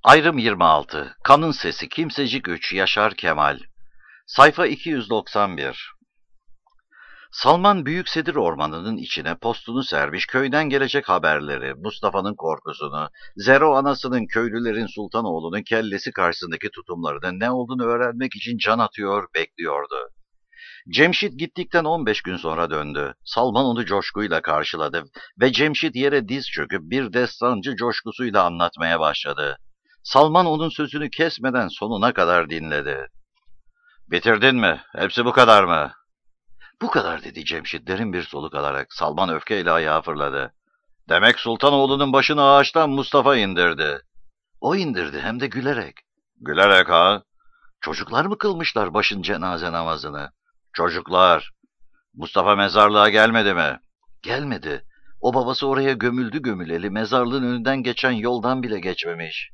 Ayrım 26. Kanın Sesi. Kimsecik 3. Yaşar Kemal. Sayfa 291. Salman Büyük Sedir Ormanı'nın içine postunu sermiş, köyden gelecek haberleri, Mustafa'nın korkusunu, Zero anasının köylülerin Sultanoğlu'nun kellesi karşısındaki tutumlarının ne olduğunu öğrenmek için can atıyor, bekliyordu. Cemşit gittikten 15 gün sonra döndü. Salman onu coşkuyla karşıladı ve Cemşit yere diz çöküp bir destancı coşkusuyla anlatmaya başladı. Salman onun sözünü kesmeden sonuna kadar dinledi. "Bitirdin mi? Hepsi bu kadar mı?" "Bu kadar," dedi Cemşit derin bir soluk alarak. Salman öfkeyle ayağa fırladı. "Demek Sultanoğlu'nun başını ağaçtan Mustafa indirdi." "O indirdi, hem de gülerek." "Gülerek ha?" "Çocuklar mı kılmışlar başın cenaze namazını?" "Çocuklar. Mustafa mezarlığa gelmedi mi?" "Gelmedi. O babası oraya gömüldü gömüleli mezarlığın önünden geçen yoldan bile geçmemiş."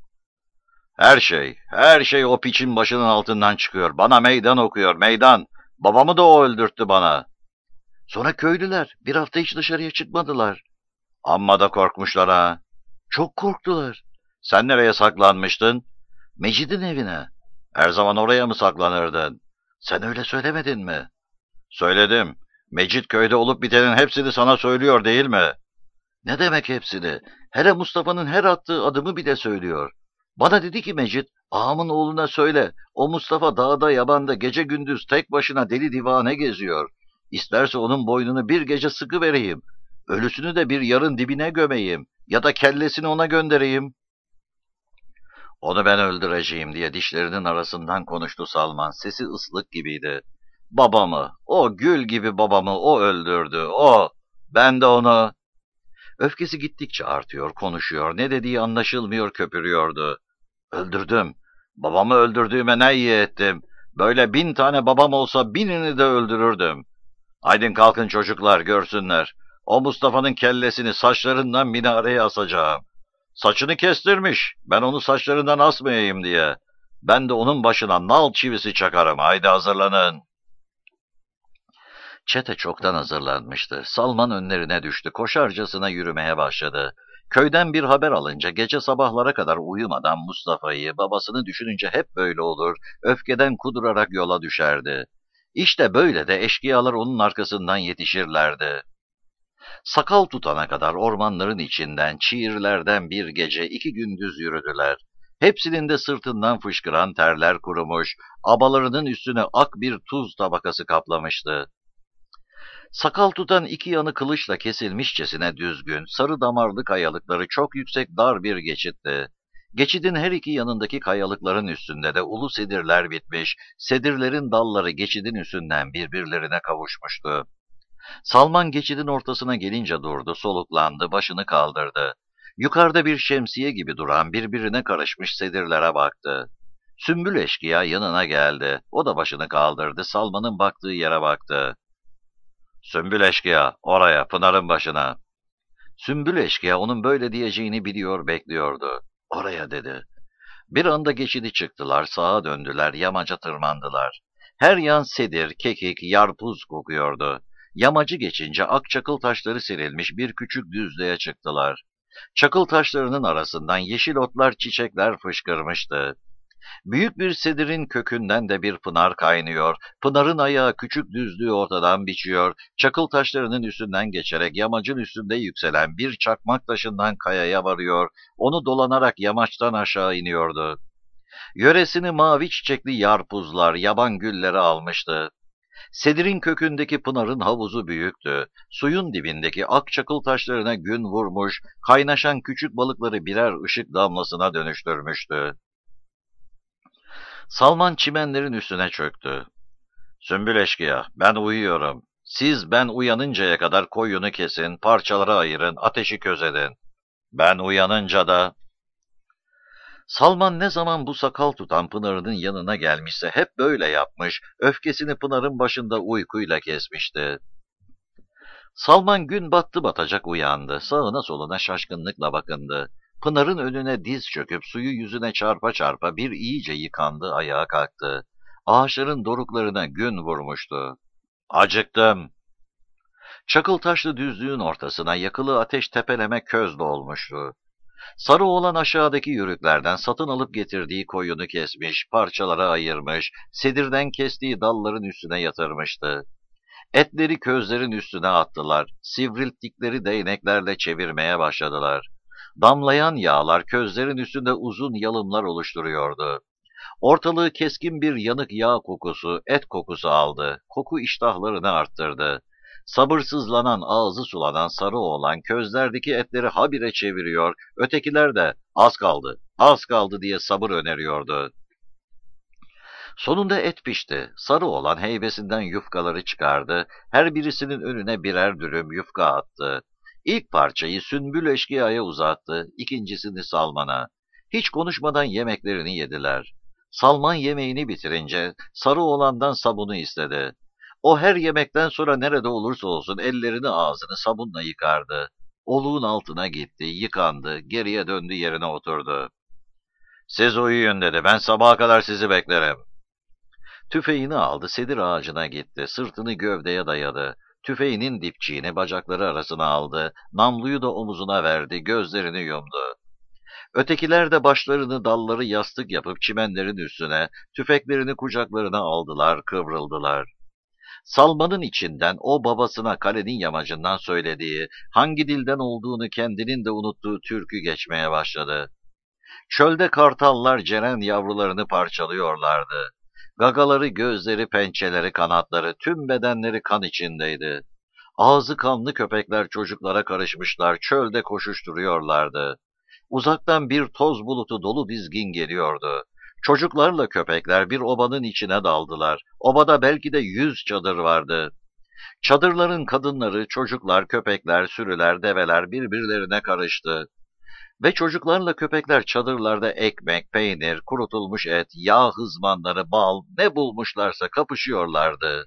Her şey o piçin başının altından çıkıyor. Bana meydan okuyor, meydan. Babamı da o öldürttü bana." "Sonra köylüler bir hafta hiç dışarıya çıkmadılar." "Amma da korkmuşlar ha." "Çok korktular." "Sen nereye saklanmıştın?" "Mecid'in evine." "Her zaman oraya mı saklanırdın?" "Sen öyle söylemedin mi?" "Söyledim. Mecit köyde olup bitenin hepsini sana söylüyor değil mi?" "Ne demek hepsini? Hele Mustafa'nın her attığı adımı bile söylüyor. Bana dedi ki Mecit, ağamın oğluna söyle, o Mustafa dağda yabanda gece gündüz tek başına deli divane geziyor. İsterse onun boynunu bir gece sıkı vereyim. Ölüsünü de bir yarın dibine gömeyim ya da kellesini ona göndereyim." "Onu ben öldüreceğim," diye dişlerinin arasından konuştu Salman. Sesi ıslık gibiydi. "Babamı, o gül gibi babamı o öldürdü, o. Ben de onu..." Öfkesi gittikçe artıyor, konuşuyor, ne dediği anlaşılmıyor, köpürüyordu. "Öldürdüm. Babamı öldürdüğüme ne iyi ettim. Böyle 1000 tane babam olsa 1000'ini de öldürürdüm. Haydin kalkın çocuklar, görsünler. O Mustafa'nın kellesini saçlarından minareye asacağım. Saçını kestirmiş, ben onu saçlarından asmayayım diye. Ben de onun başına nal çivisi çakarım. Haydi hazırlanın." Çete çoktan hazırlanmıştı. Salman önlerine düştü. Koşarcasına yürümeye başladı. Köyden bir haber alınca gece sabahlara kadar uyumadan Mustafa'yı, babasını düşününce hep böyle olur, öfkeden kudurarak yola düşerdi. İşte böyle de eşkıyalar onun arkasından yetişirlerdi. Sakal tutana kadar ormanların içinden, çiğirlerden bir gece 2 gündüz yürüdüler. Hepsinin de sırtından fışkıran terler kurumuş, abalarının üstüne ak bir tuz tabakası kaplamıştı. Sakal tutan iki yanı kılıçla kesilmişçesine düzgün, sarı damarlı kayalıkları çok yüksek dar bir geçitti. Geçidin her iki yanındaki kayalıkların üstünde de ulu sedirler bitmiş, sedirlerin dalları geçidin üstünden birbirlerine kavuşmuştu. Salman geçidin ortasına gelince durdu, soluklandı, başını kaldırdı. Yukarıda bir şemsiye gibi duran birbirine karışmış sedirlere baktı. Sümbül eşkıya yanına geldi. O da başını kaldırdı, Salman'ın baktığı yere baktı. "Sümbül eşkıya, oraya, Pınar'ın başına." Sümbül eşkıya onun böyle diyeceğini biliyor, bekliyordu. "Oraya," dedi. Bir anda geçidi çıktılar, sağa döndüler, yamaca tırmandılar. Her yan sedir, kekik, yarpuz kokuyordu. Yamacı geçince ak çakıl taşları serilmiş bir küçük düzlüğe çıktılar. Çakıl taşlarının arasından yeşil otlar, çiçekler fışkırmıştı. Büyük bir sedirin kökünden de bir pınar kaynıyor. Pınarın ayağı küçük düzlüğü ortadan biçiyor. Çakıl taşlarının üstünden geçerek yamacın üstünde yükselen bir çakmak taşından kayaya varıyor. Onu dolanarak yamaçtan aşağı iniyordu. Yöresini mavi çiçekli yarpuzlar, yaban gülleri almıştı. Sedirin kökündeki pınarın havuzu büyüktü. Suyun dibindeki ak çakıl taşlarına gün vurmuş, kaynaşan küçük balıkları birer ışık damlasına dönüştürmüştü. Salman çimenlerin üstüne çöktü. "Sümbül eşkıya, ben uyuyorum. Siz ben uyanıncaya kadar koyunu kesin, parçalara ayırın, ateşi közedin. Ben uyanınca da..." Salman ne zaman bu sakal tutan Pınar'ın yanına gelmişse hep böyle yapmış, öfkesini Pınar'ın başında uykuyla kesmişti. Salman gün battı batacak uyandı, sağına soluna şaşkınlıkla bakındı. Pınar'ın önüne diz çöküp suyu yüzüne çarpa çarpa bir iyice yıkandı, ayağa kalktı. Ağaçların doruklarına gün vurmuştu. "Acıktım." Çakıl taşlı düzlüğün ortasına yakılı ateş tepeleme köz dolmuştu. Sarı oğlan aşağıdaki yörüklerden satın alıp getirdiği koyunu kesmiş, parçalara ayırmış, sedirden kestiği dalların üstüne yatırmıştı. Etleri közlerin üstüne attılar, sivrilttikleri değneklerle çevirmeye başladılar. Damlayan yağlar közlerin üstünde uzun yalımlar oluşturuyordu. Ortalığı keskin bir yanık yağ kokusu, et kokusu aldı. Koku iştahlarını arttırdı. Sabırsızlanan, ağzı sulanan sarı oğlan közlerdeki etleri habire çeviriyor, ötekiler de az kaldı, az kaldı diye sabır öneriyordu. Sonunda et pişti. Sarı oğlan heybesinden yufkaları çıkardı. Her birisinin önüne birer dürüm yufka attı. İlk parçayı Sümbül Eşkıya'ya uzattı, ikincisini Salman'a. Hiç konuşmadan yemeklerini yediler. Salman yemeğini bitirince sarı oğlandan sabunu istedi. O her yemekten sonra nerede olursa olsun ellerini ağzını sabunla yıkardı. Oluğun altına gitti, yıkandı, geriye döndü yerine oturdu. Siz uyuyun dedi, ben sabaha kadar sizi beklerim. Tüfeğini aldı, sedir ağacına gitti, sırtını gövdeye dayadı. Tüfeğinin dipçiğini bacakları arasına aldı, namluyu da omuzuna verdi, gözlerini yumdu. Ötekiler de başlarını dalları yastık yapıp çimenlerin üstüne, tüfeklerini kucaklarına aldılar, kıvrıldılar. Salmanın içinden o babasına kalenin yamacından söylediği, hangi dilden olduğunu kendinin de unuttuğu türkü geçmeye başladı. Çölde kartallar ceren yavrularını parçalıyorlardı. Gagaları, gözleri, pençeleri, kanatları, tüm bedenleri kan içindeydi. Ağzı kanlı köpekler çocuklara karışmışlar, çölde koşuşturuyorlardı. Uzaktan bir toz bulutu dolu dizgin geliyordu. Çocuklarla köpekler bir obanın içine daldılar. Obada belki de 100 çadır vardı. Çadırların kadınları, çocuklar, köpekler, sürüler, develer birbirlerine karıştı. Ve çocuklarla köpekler çadırlarda ekmek, peynir, kurutulmuş et, yağ hızmanları, bal ne bulmuşlarsa kapışıyorlardı.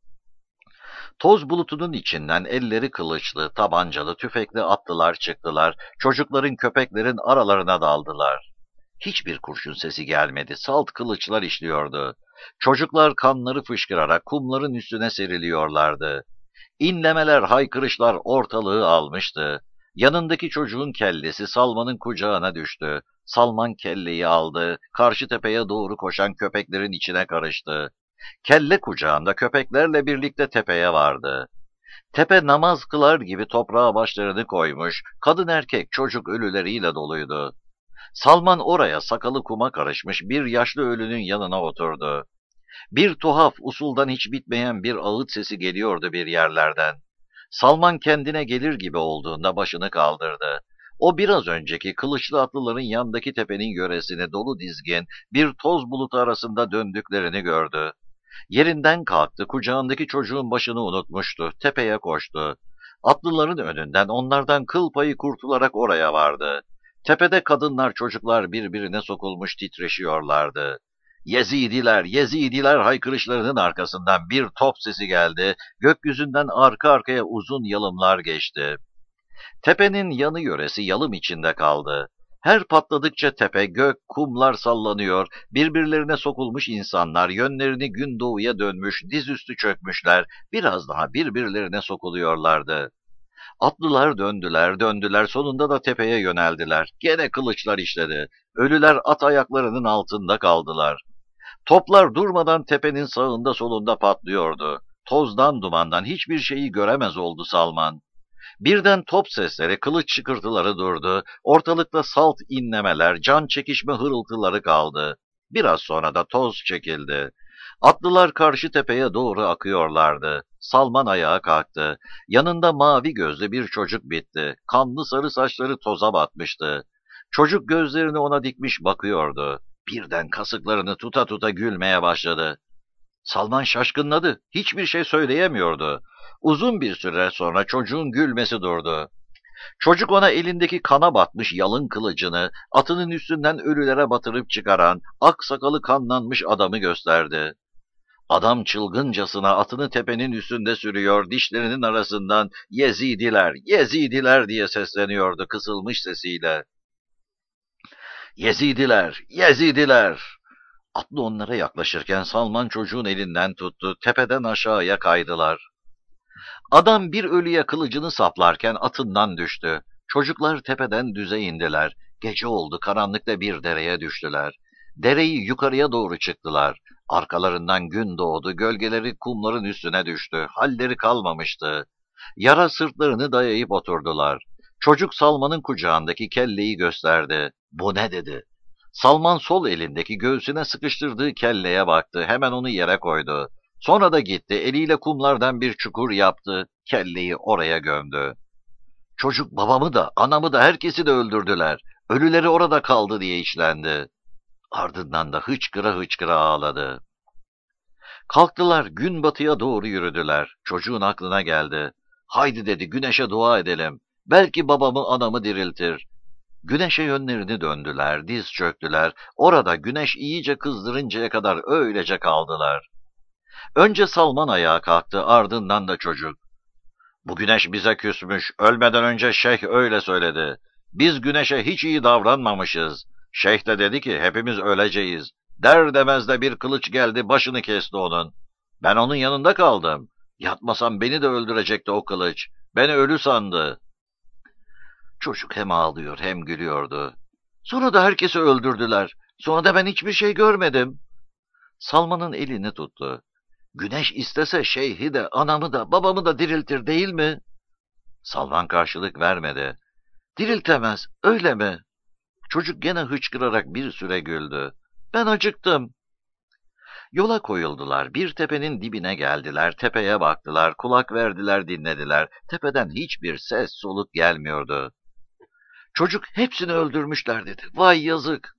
Toz bulutunun içinden elleri kılıçlı, tabancalı, tüfekli attılar çıktılar, çocukların köpeklerin aralarına daldılar. Hiçbir kurşun sesi gelmedi, salt kılıçlar işliyordu. Çocuklar kanları fışkırarak kumların üstüne seriliyorlardı. İnlemeler, haykırışlar ortalığı almıştı. Yanındaki çocuğun kellesi Salman'ın kucağına düştü. Salman kelleyi aldı, karşı tepeye doğru koşan köpeklerin içine karıştı. Kelle kucağında köpeklerle birlikte tepeye vardı. Tepe namaz kılar gibi toprağa başlarını koymuş, kadın erkek çocuk ölüleriyle doluydu. Salman oraya sakalı kuma karışmış bir yaşlı ölünün yanına oturdu. Bir tuhaf, usuldan hiç bitmeyen bir ağıt sesi geliyordu bir yerlerden. Salman kendine gelir gibi olduğunda başını kaldırdı. O biraz önceki kılıçlı atlıların yandaki tepenin yöresini dolu dizgin bir toz bulutu arasında döndüklerini gördü. Yerinden kalktı, kucağındaki çocuğun başını unutmuştu, tepeye koştu. Atlıların önünden onlardan kıl payı kurtularak oraya vardı. Tepede kadınlar, çocuklar birbirine sokulmuş titreşiyorlardı. Yezidiler, Yezidiler haykırışlarının arkasından bir top sesi geldi, gökyüzünden arka arkaya uzun yalımlar geçti. Tepenin yanı yöresi yalım içinde kaldı. Her patladıkça tepe, gök, kumlar sallanıyor, birbirlerine sokulmuş insanlar yönlerini gündoğuya dönmüş, dizüstü çökmüşler, biraz daha birbirlerine sokuluyorlardı. Atlılar döndüler, döndüler, sonunda da tepeye yöneldiler. Gene kılıçlar işledi. Ölüler at ayaklarının altında kaldılar. Toplar durmadan tepenin sağında solunda patlıyordu. Tozdan dumandan hiçbir şeyi göremez oldu Salman. Birden top sesleri, kılıç çıkırtıları durdu. Ortalıkta salt inlemeler, can çekişme hırıltıları kaldı. Biraz sonra da toz çekildi. Atlılar karşı tepeye doğru akıyorlardı. Salman ayağa kalktı. Yanında mavi gözlü bir çocuk bitti. Kanlı sarı saçları toza batmıştı. Çocuk gözlerini ona dikmiş bakıyordu. Birden kasıklarını tuta tuta gülmeye başladı. Salman şaşkınladı. Hiçbir şey söyleyemiyordu. Uzun bir süre sonra çocuğun gülmesi durdu. Çocuk ona elindeki kana batmış yalın kılıcını, atının üstünden ölülere batırıp çıkaran, ak sakalı kanlanmış adamı gösterdi. Adam çılgıncasına atını tepenin üstünde sürüyor, dişlerinin arasından "Yezidiler, Yezidiler" diye sesleniyordu kısılmış sesiyle. "Yezidiler, Yezidiler!" Atlı onlara yaklaşırken Salman çocuğun elinden tuttu, tepeden aşağıya kaydılar. Adam bir ölüye kılıcını saplarken atından düştü. Çocuklar tepeden düze indiler. Gece oldu, karanlıkta bir dereye düştüler. Dereyi yukarıya doğru çıktılar. Arkalarından gün doğdu, gölgeleri kumların üstüne düştü. Halleri kalmamıştı. Yara sırtlarını dayayıp oturdular. Çocuk Salman'ın kucağındaki kelleyi gösterdi. Bu ne dedi. Salman sol elindeki göğsüne sıkıştırdığı kelleye baktı. Hemen onu yere koydu. Sonra da gitti, eliyle kumlardan bir çukur yaptı. Kelleyi oraya gömdü. Çocuk babamı da, anamı da herkesi de öldürdüler. Ölüleri orada kaldı diye içlendi. Ardından da hıçkıra hıçkıra ağladı. Kalktılar, gün batıya doğru yürüdüler. Çocuğun aklına geldi. Haydi dedi, güneşe dua edelim. Belki babamı anamı diriltir. Güneşe yönlerini döndüler, diz çöktüler. Orada güneş iyice kızdırıncaya kadar öylece kaldılar. Önce Salman ayağa kalktı, ardından da çocuk. Bu güneş bize küsmüş, ölmeden önce şeyh öyle söyledi. Biz güneşe hiç iyi davranmamışız. Şeyh de dedi ki hepimiz öleceğiz. Der demez de bir kılıç geldi, başını kesti onun. Ben onun yanında kaldım. Yatmasam beni de öldürecekti o kılıç. Beni ölü sandı. Çocuk hem ağlıyor hem gülüyordu. Sonra da herkesi öldürdüler. Sonra da ben hiçbir şey görmedim. Salman'ın elini tuttu. Güneş istese şeyhi de, anamı da, babamı da diriltir değil mi? Salman karşılık vermedi. Diriltemez, öyle mi? Çocuk gene hıçkırarak bir süre güldü. Ben acıktım. Yola koyuldular, bir tepenin dibine geldiler, tepeye baktılar, kulak verdiler, dinlediler. Tepeden hiçbir ses soluk gelmiyordu. Çocuk hepsini öldürmüşler dedi. Vay yazık.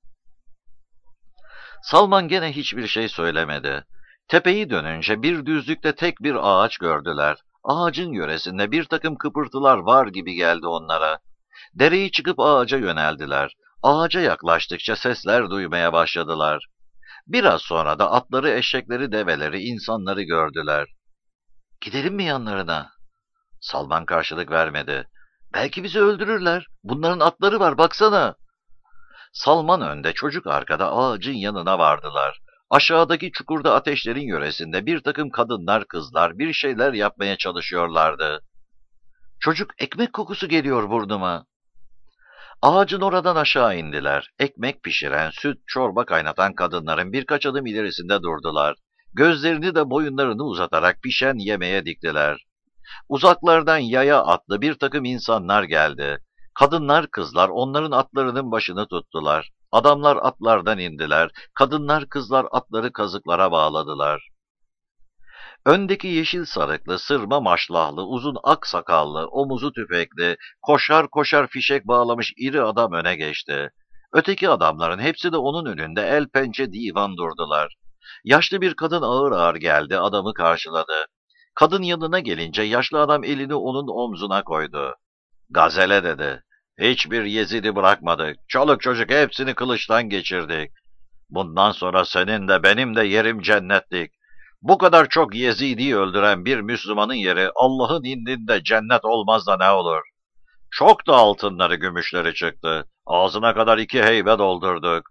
Salman gene hiçbir şey söylemedi. Tepeyi dönünce bir düzlükte tek bir ağaç gördüler. Ağacın yöresinde bir takım kıpırtılar var gibi geldi onlara. Dereyi çıkıp ağaca yöneldiler. Ağaca yaklaştıkça sesler duymaya başladılar. Biraz sonra da atları, eşekleri, develeri, insanları gördüler. Gidelim mi yanlarına? Salman karşılık vermedi. Belki bizi öldürürler. Bunların atları var, baksana. Salman önde, çocuk arkada ağacın yanına vardılar. Aşağıdaki çukurda ateşlerin yöresinde bir takım kadınlar, kızlar bir şeyler yapmaya çalışıyorlardı. Çocuk ekmek kokusu geliyor burnuma. Ağacın oradan aşağı indiler. Ekmek pişiren, süt, çorba kaynatan kadınların birkaç adım ilerisinde durdular. Gözlerini de boyunlarını uzatarak pişen yemeğe diktiler. Uzaklardan yaya atlı bir takım insanlar geldi. Kadınlar, kızlar onların atlarının başını tuttular. Adamlar atlardan indiler. Kadınlar, kızlar atları kazıklara bağladılar. Öndeki yeşil sarıklı, sırma maşlahlı, uzun ak sakallı, omuzu tüfekli, koşar koşar fişek bağlamış iri adam öne geçti. Öteki adamların hepsi de onun önünde el pençe divan durdular. Yaşlı bir kadın ağır ağır geldi, adamı karşıladı. Kadın yanına gelince yaşlı adam elini onun omzuna koydu. Gazele dedi. Hiçbir Yezid'i bırakmadık. Çoluk çocuk hepsini kılıçtan geçirdik. Bundan sonra senin de benim de yerim cennetlik. Bu kadar çok Yezid'i öldüren bir Müslümanın yeri Allah'ın indinde cennet olmaz da ne olur? Çok da altınları gümüşleri çıktı. Ağzına kadar 2 heybe doldurduk.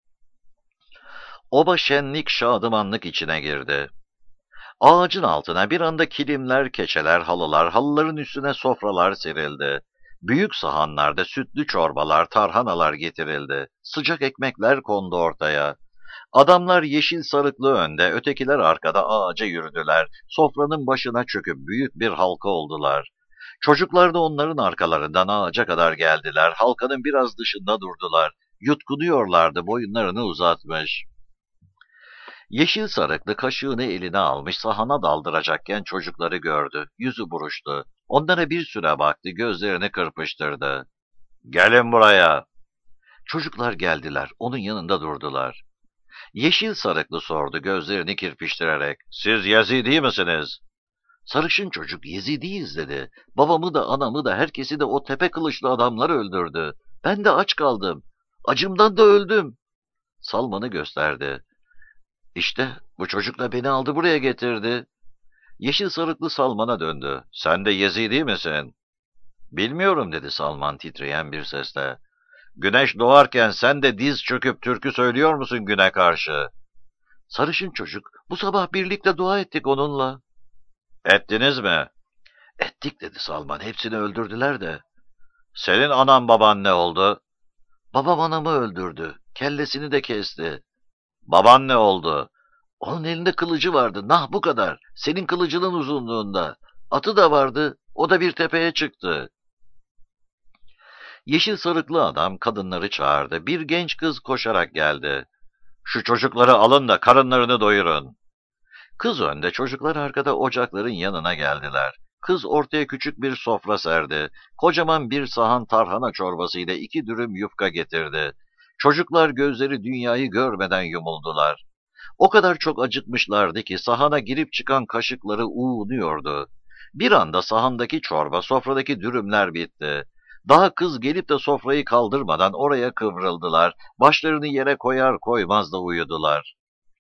Oba şenlik şadımanlık içine girdi. Ağacın altına bir anda kilimler, keçeler, halılar, halıların üstüne sofralar serildi. Büyük sahanlarda sütlü çorbalar, tarhanalar getirildi. Sıcak ekmekler kondu ortaya. Adamlar yeşil sarıklı önde, ötekiler arkada ağaca yürüdüler. Sofranın başına çöküp büyük bir halka oldular. Çocuklar da onların arkalarından ağaca kadar geldiler. Halkanın biraz dışında durdular. Yutkunuyorlardı, boyunlarını uzatmış. Yeşil sarıklı kaşığını eline almış sahana daldıracakken çocukları gördü. Yüzü buruştu. Onlara bir süre baktı, gözlerini kırpıştırdı. Gelin buraya. Çocuklar geldiler, onun yanında durdular. Yeşil sarıklı sordu gözlerini kirpiştirerek. Siz Yezidi misiniz? Sarışın çocuk Yezidiyiz dedi. Babamı da anamı da herkesi de o tepe kılıçlı adamlar öldürdü. Ben de aç kaldım. Acımdan da öldüm. Salman'ı gösterdi. İşte bu çocukla beni aldı buraya getirdi. Yeşil sarıklı Salman'a döndü. Sen de Yezidi misin? Bilmiyorum dedi Salman titreyen bir sesle. Güneş doğarken sen de diz çöküp türkü söylüyor musun güne karşı? Sarışın çocuk, bu sabah birlikte dua ettik onunla. Ettiniz mi? Ettik dedi Salman, hepsini öldürdüler de. Senin anan baban ne oldu? Babam anamı öldürdü. Kellesini de kesti. Baban ne oldu? Onun elinde kılıcı vardı. Nah bu kadar. Senin kılıcının uzunluğunda. Atı da vardı. O da bir tepeye çıktı. Yeşil sarıklı adam kadınları çağırdı. Bir genç kız koşarak geldi. Şu çocukları alın da karınlarını doyurun. Kız önde, çocuklar arkada ocakların yanına geldiler. Kız ortaya küçük bir sofra serdi. Kocaman bir sahan tarhana çorbasıyla 2 dürüm yufka getirdi. Çocuklar gözleri dünyayı görmeden yumuldular. O kadar çok acıkmışlardı ki sahana girip çıkan kaşıkları uğunuyordu. Bir anda sahandaki çorba, sofradaki dürümler bitti. Daha kız gelip de sofrayı kaldırmadan oraya kıvrıldılar. Başlarını yere koyar koymaz da uyudular.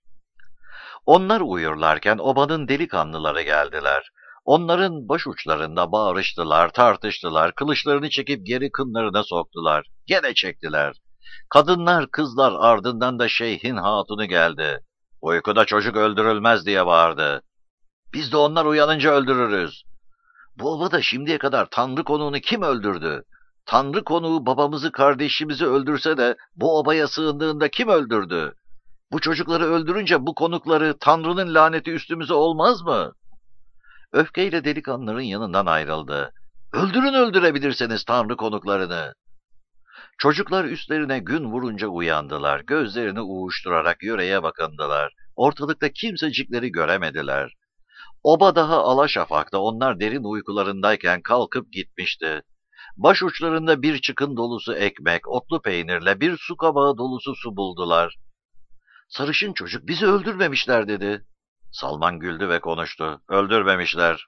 Onlar uyurlarken obanın delikanlıları geldiler. Onların baş uçlarında bağırıştılar, tartıştılar, kılıçlarını çekip geri kınlarına soktular. Gene çektiler. Kadınlar, kızlar ardından da şeyhin hatunu geldi. Uykuda çocuk öldürülmez diye bağırdı. Biz de onlar uyanınca öldürürüz. Bu obada şimdiye kadar Tanrı konuğunu kim öldürdü? Tanrı konuğu babamızı, kardeşimizi öldürse de bu obaya sığındığında kim öldürdü? Bu çocukları öldürünce bu konukları Tanrı'nın laneti üstümüze olmaz mı? Öfkeyle delikanlıların yanından ayrıldı. Öldürün öldürebilirseniz Tanrı konuklarını. Çocuklar üstlerine gün vurunca uyandılar. Gözlerini uğuşturarak yöreye bakındılar. Ortalıkta kimsecikleri göremediler. Oba daha alaşafakta onlar derin uykularındayken kalkıp gitmişti. Baş uçlarında bir çıkın dolusu ekmek, otlu peynirle bir su kabağı dolusu su buldular. Sarışın çocuk bizi öldürmemişler dedi. Salman güldü ve konuştu. Öldürmemişler.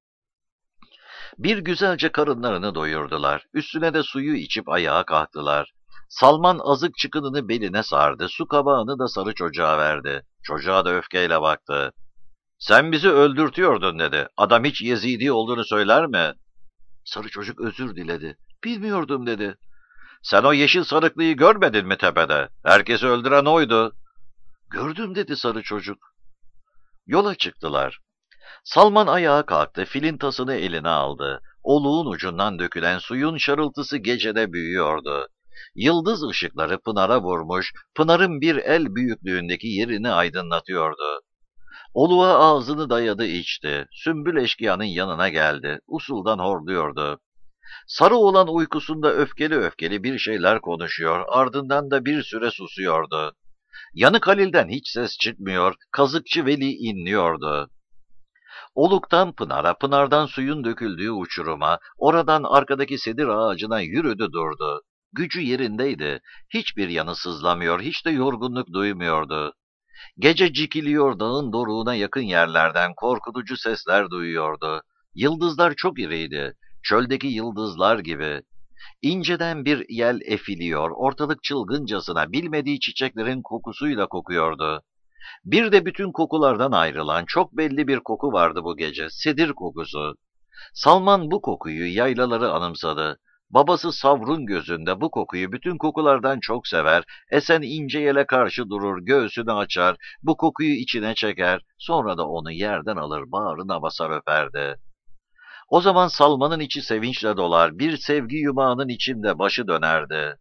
Bir güzelce karınlarını doyurdular. Üstüne de suyu içip ayağa kalktılar. Salman azık çıkınını beline sardı. Su kabağını da sarı çocuğa verdi. Çocuğa da öfkeyle baktı. Sen bizi öldürtüyordun dedi. Adam hiç Yezidi olduğunu söyler mi? Sarı çocuk özür diledi. Bilmiyordum dedi. Sen o yeşil sarıklıyı görmedin mi tepede? Herkesi öldüren oydu. Gördüm dedi sarı çocuk. Yola çıktılar. Salman ayağa kalktı, filintasını eline aldı. Oluğun ucundan dökülen suyun şarıltısı gecede büyüyordu. Yıldız ışıkları pınara vurmuş, pınarın bir el büyüklüğündeki yerini aydınlatıyordu. Oluğa ağzını dayadı içti. Sümbül eşkıyanın yanına geldi. Usuldan horluyordu. Sarı olan uykusunda öfkeli öfkeli bir şeyler konuşuyor, ardından da bir süre susuyordu. Yanık Halil'den hiç ses çıkmıyor, kazıkçı Veli inliyordu. Oluktan pınara, pınardan suyun döküldüğü uçuruma, oradan arkadaki sedir ağacına yürüdü durdu. Gücü yerindeydi, hiçbir yanı sızlamıyor, hiç de yorgunluk duymuyordu. Gece cikiliyor dağın doruğuna yakın yerlerden korkutucu sesler duyuyordu. Yıldızlar çok iriydi, çöldeki yıldızlar gibi. İnceden bir yel efiliyor, ortalık çılgıncasına bilmediği çiçeklerin kokusuyla kokuyordu. Bir de bütün kokulardan ayrılan çok belli bir koku vardı bu gece, sedir kokusu. Salman bu kokuyu, yaylaları anımsadı. Babası Savrun gözünde bu kokuyu bütün kokulardan çok sever, esen ince yele karşı durur, göğsünü açar, bu kokuyu içine çeker, sonra da onu yerden alır, bağrına basar öperdi. O zaman Salman'ın içi sevinçle dolar, bir sevgi yumağının içinde başı dönerdi.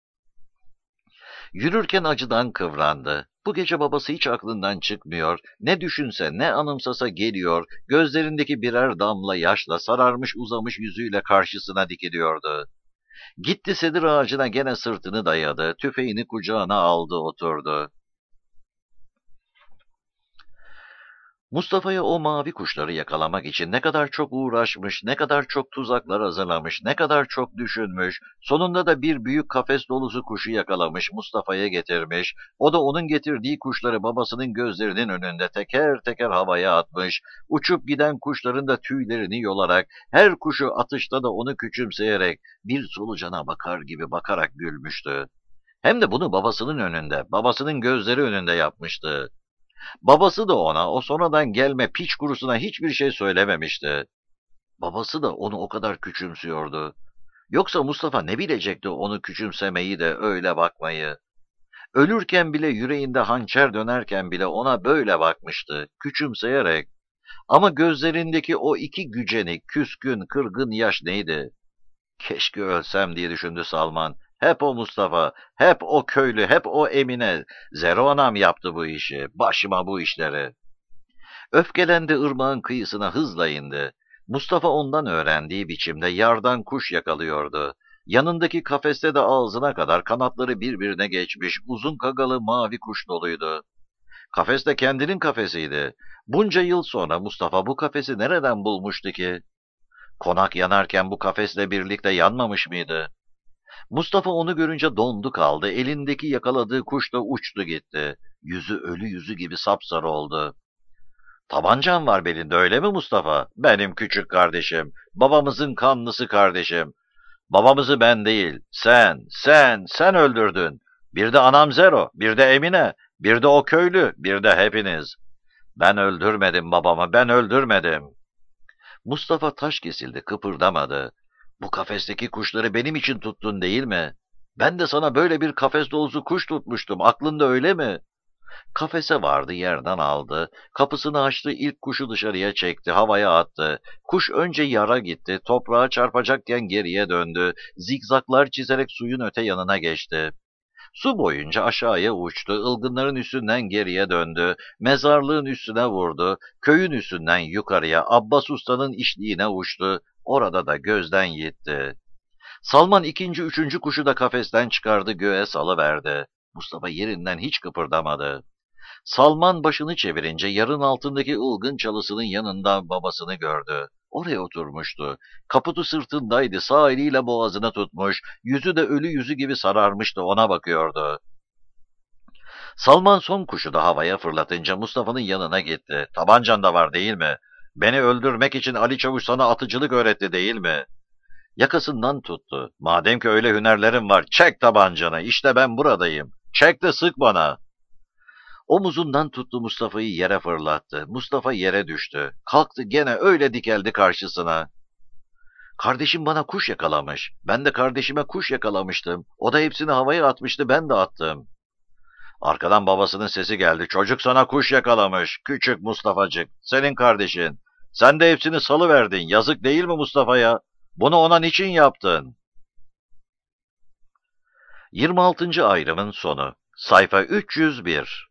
Yürürken acıdan kıvrandı. Bu gece babası hiç aklından çıkmıyor, ne düşünse ne anımsasa geliyor, gözlerindeki birer damla yaşla sararmış uzamış yüzüyle karşısına dikiliyordu. Gitti sedir ağacına gene sırtını dayadı, tüfeğini kucağına aldı oturdu. Mustafa'ya o mavi kuşları yakalamak için ne kadar çok uğraşmış, ne kadar çok tuzaklar hazırlamış, ne kadar çok düşünmüş, sonunda da bir büyük kafes dolusu kuşu yakalamış, Mustafa'ya getirmiş, o da onun getirdiği kuşları babasının gözlerinin önünde teker teker havaya atmış, uçup giden kuşların da tüylerini yolarak, her kuşu atışta da onu küçümseyerek, bir solucana bakar gibi bakarak gülmüştü. Hem de bunu babasının önünde, babasının gözleri önünde yapmıştı. Babası da ona o sonradan gelme piç kurusuna hiçbir şey söylememişti. Babası da onu o kadar küçümsüyordu. Yoksa Mustafa ne bilecekti onu küçümsemeyi de öyle bakmayı. Ölürken bile yüreğinde hançer dönerken bile ona böyle bakmıştı, küçümseyerek. Ama gözlerindeki o iki gücenik, küskün, kırgın yaş neydi? Keşke ölsem diye düşündü Salman. Hep o Mustafa, hep o köylü, hep o Emine. Zero anam yaptı bu işi, başıma bu işleri. Öfkelendi, ırmağın kıyısına hızla indi. Mustafa ondan öğrendiği biçimde yardan kuş yakalıyordu. Yanındaki kafeste de ağzına kadar kanatları birbirine geçmiş uzun kagalı mavi kuş doluydu. Kafes de kendinin kafesiydi. Bunca yıl sonra Mustafa bu kafesi nereden bulmuştu ki? Konak yanarken bu kafesle birlikte yanmamış mıydı? Mustafa onu görünce dondu kaldı. Elindeki yakaladığı kuş da uçtu gitti. Yüzü ölü yüzü gibi sapsarı oldu. Tabancan var belinde, öyle mi Mustafa? Benim küçük kardeşim. Babamızın kanlısı kardeşim. Babamızı ben değil, sen öldürdün. Bir de anam Zero, bir de Emine, bir de o köylü, bir de hepiniz. Ben öldürmedim babamı, ben öldürmedim. Mustafa taş kesildi, kıpırdamadı. Bu kafesteki kuşları benim için tuttun değil mi? Ben de sana böyle bir kafes dolusu kuş tutmuştum, aklında öyle mi? Kafese vardı, yerden aldı. Kapısını açtı, ilk kuşu dışarıya çekti, havaya attı. Kuş önce yara gitti, toprağa çarpacakken geriye döndü. Zigzaklar çizerek suyun öte yanına geçti. Su boyunca aşağıya uçtu, ılgınların üstünden geriye döndü, mezarlığın üstüne vurdu, köyün üstünden yukarıya, Abbas Usta'nın işliğine uçtu, orada da gözden gitti. Salman ikinci, üçüncü kuşu da kafesten çıkardı, göğe salıverdi. Mustafa yerinden hiç kıpırdamadı. Salman başını çevirince yarın altındaki ılgın çalısının yanında babasını gördü. Oraya oturmuştu. Kaputu sırtındaydı, sağ eliyle boğazını tutmuş, yüzü de ölü yüzü gibi sararmıştı, ona bakıyordu. Salman son kuşu da havaya fırlatınca Mustafa'nın yanına gitti. Tabancan da var değil mi? Beni öldürmek için Ali Çavuş sana atıcılık öğretti değil mi? Yakasından tuttu. Madem ki öyle hünerlerin var, çek tabancanı, işte ben buradayım. Çek de sık bana. Omuzundan tuttu, Mustafa'yı yere fırlattı. Mustafa yere düştü. Kalktı, gene öyle dikeldi karşısına. Kardeşim bana kuş yakalamış. Ben de kardeşime kuş yakalamıştım. O da hepsini havaya atmıştı, ben de attım. Arkadan babasının sesi geldi. Çocuk sana kuş yakalamış. Küçük Mustafacık. Senin kardeşin. Sen de hepsini salıverdin. Yazık değil mi Mustafa'ya? Bunu ona niçin yaptın? 26. ayrımın sonu. Sayfa 301.